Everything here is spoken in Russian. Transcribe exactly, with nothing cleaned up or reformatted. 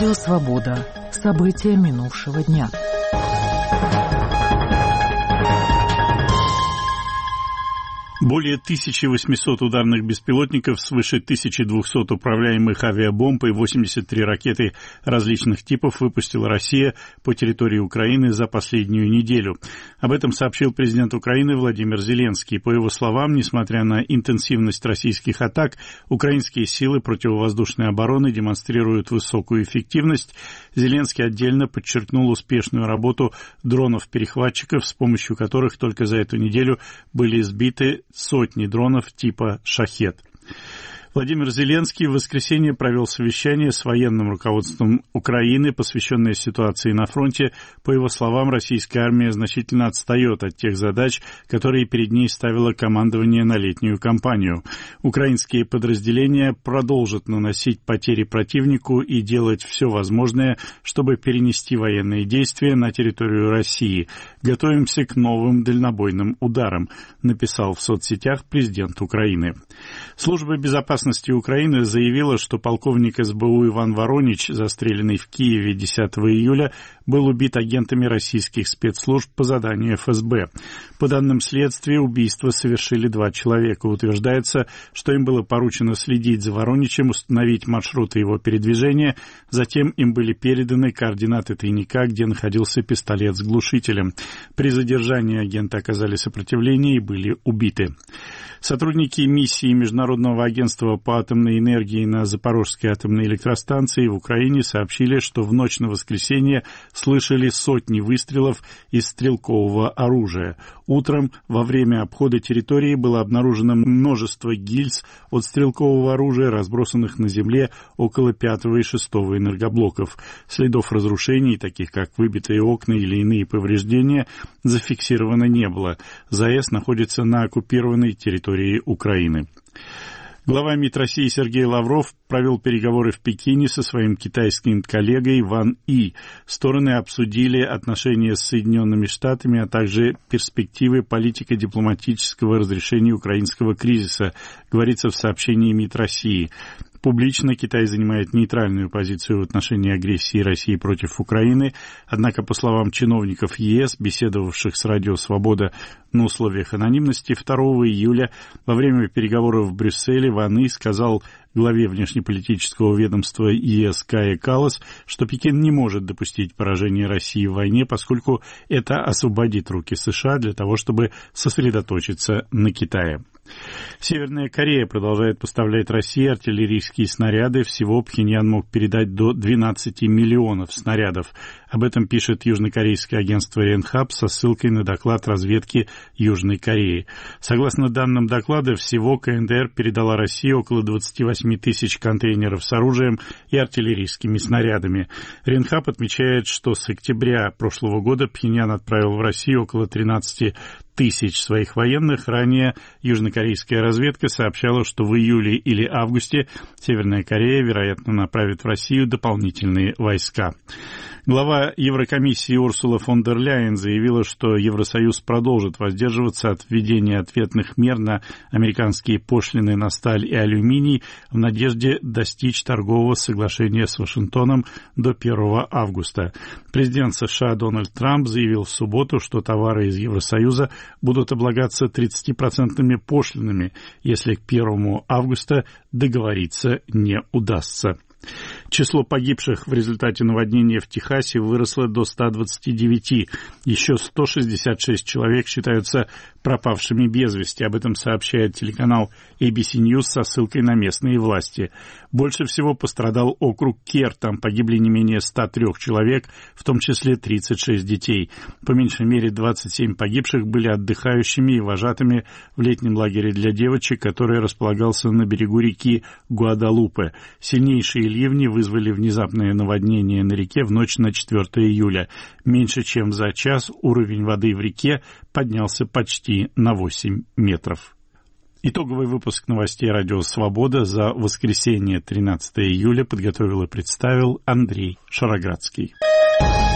Радио «Свобода». События минувшего дня. Более тысячи восьмисот ударных беспилотников, свыше тысячи двухсот управляемых авиабомб и восемьдесят три ракеты различных типов выпустила Россия по территории Украины за последнюю неделю. Об этом сообщил президент Украины Владимир Зеленский. По его словам, несмотря на интенсивность российских атак, украинские силы противовоздушной обороны демонстрируют высокую эффективность. Зеленский отдельно подчеркнул успешную работу дронов-перехватчиков, с помощью которых только за эту неделю были сбиты сотни дронов типа «Шахед». Владимир Зеленский в воскресенье провел совещание с военным руководством Украины, посвященное ситуации на фронте. По его словам, российская армия значительно отстает от тех задач, которые перед ней ставило командование на летнюю кампанию. Украинские подразделения продолжат наносить потери противнику и делать все возможное, чтобы перенести военные действия на территорию России. Готовимся к новым дальнобойным ударам, написал в соцсетях президент Украины. Служба безопасности Украины заявила, что полковник эс бэ у Иван Воронич, застреленный в Киеве десятого июля, был убит агентами российских спецслужб по заданию эф эс бэ. По данным следствия, убийство совершили два человека. Утверждается, что им было поручено следить за Вороничем, установить маршруты его передвижения. Затем им были переданы координаты тайника, где находился пистолет с глушителем. При задержании агенты оказали сопротивление и были убиты. Сотрудники миссии Международного агентства по атомной энергии на Запорожской атомной электростанции в Украине сообщили, что в ночь на воскресенье слышали сотни выстрелов из стрелкового оружия. Утром во время обхода территории было обнаружено множество гильз от стрелкового оружия, разбросанных на земле около пятого и шестого энергоблоков. Следов разрушений, таких как выбитые окна или иные повреждения, зафиксировано не было. ЗАЭС находится на оккупированной территории Украины. Глава МИД России Сергей Лавров провел переговоры в Пекине со своим китайским коллегой Ван И. Стороны обсудили отношения с Соединенными Штатами, а также перспективы политико-дипломатического разрешения украинского кризиса, говорится в сообщении МИД России. Публично Китай занимает нейтральную позицию в отношении агрессии России против Украины, однако, по словам чиновников ЕС, беседовавших с Радио «Свобода» на условиях анонимности, второго июля во время переговоров в Брюсселе Ван И сказал главе внешнеполитического ведомства ЕС Кае Каллас, что Пекин не может допустить поражения России в войне, поскольку это освободит руки США для того, чтобы сосредоточиться на Китае. Северная Корея продолжает поставлять России артиллерийские снаряды. Всего Пхеньян мог передать до двенадцати миллионов снарядов. Об этом пишет южнокорейское агентство Ренхап со ссылкой на доклад разведки Южной Кореи. Согласно данным доклада, всего ка эн дэ эр передала России около двадцати восьми тысяч контейнеров с оружием и артиллерийскими снарядами. Ренхап отмечает, что с октября прошлого года Пхеньян отправил в Россию около тринадцати тысяч своих военных. Ранее южнокорейская разведка сообщала, что в июле или августе Северная Корея, вероятно, направит в Россию дополнительные войска. Глава Еврокомиссии Урсула фон дер Ляйен заявила, что Евросоюз продолжит воздерживаться от введения ответных мер на американские пошлины на сталь и алюминий в надежде достичь торгового соглашения с Вашингтоном до первого августа. Президент США Дональд Трамп заявил в субботу, что товары из Евросоюза будут облагаться тридцатипроцентными пошлинами, если к первому августа договориться не удастся. Число погибших в результате наводнения в Техасе выросло до ста двадцати девяти. Еще сто шестьдесят шесть человек считаются пропавшими без вести. Об этом сообщает телеканал эй би си News со ссылкой на местные власти. Больше всего пострадал округ Кер. Там погибли не менее ста трёх человек, в том числе тридцать шесть детей. По меньшей мере двадцать семь погибших были отдыхающими и вожатыми в летнем лагере для девочек, который располагался на берегу реки Гуадалупе. Сильнейшие ливни вызвали внезапное наводнение на реке в ночь на четвёртое июля. Меньше чем за час уровень воды в реке поднялся почти на восемь метров. Итоговый выпуск новостей «Радио Свобода» за воскресенье тринадцатое июля подготовил и представил Андрей Шароградский.